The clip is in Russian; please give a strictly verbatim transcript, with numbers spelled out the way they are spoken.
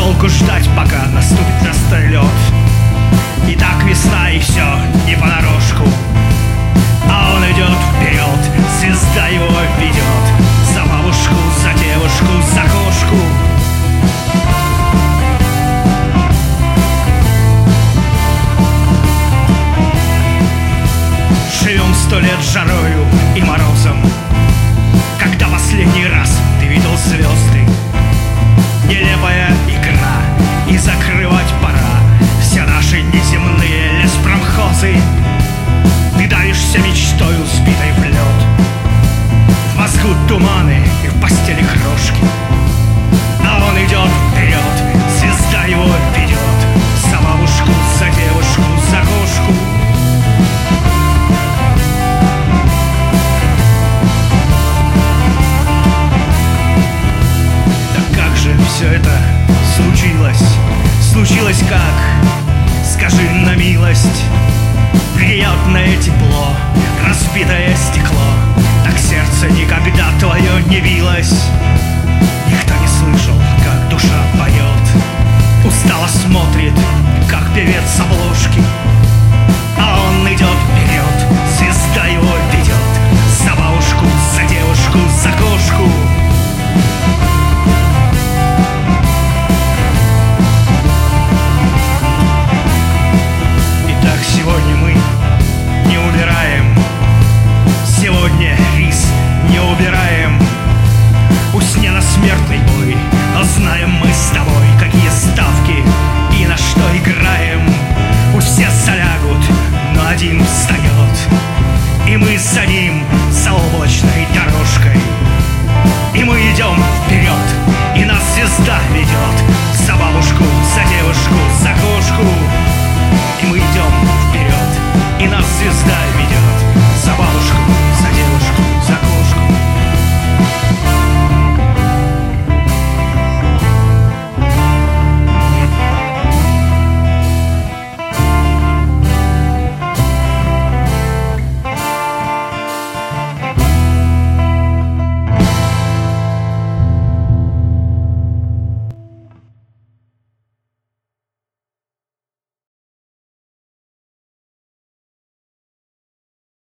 толку ждать, пока наступит растлет? И так весна, и все не понарошку. А он идет вперед, звезда его ведет. За бабушку, за девушку, за кошку. Живем сто лет жарою и морозом. Когда последний раз ты видел звезды? Нелепая игра, и закрывать пора все наши неземные леспромхозы. Ты давишься мечтою, сбитой в лед. В мозгу туманы и в постели крошки. А он идет вперед, звезда его ведет. За бабушку, за девушку, за кошку. Да как же все это случилось? Случилось как? Скажи на милость. Приятное тепло, разбитое стекло. Так сердце никогда твое не билось. Никто не слышал, как душа поет. Устало смотрит, как певец с обложки. А он идет вперед, звезда его ведет. За бабушку, за девушку, за кошку. Итак, сегодня мы не умираем. Сегодня рис не убираем. Пусть не на смертный бой, но знаем мы с тобой, какие ставки и на что играем. Пусть все залягут, но один встает, и мы за ним, за облачной дорожкой.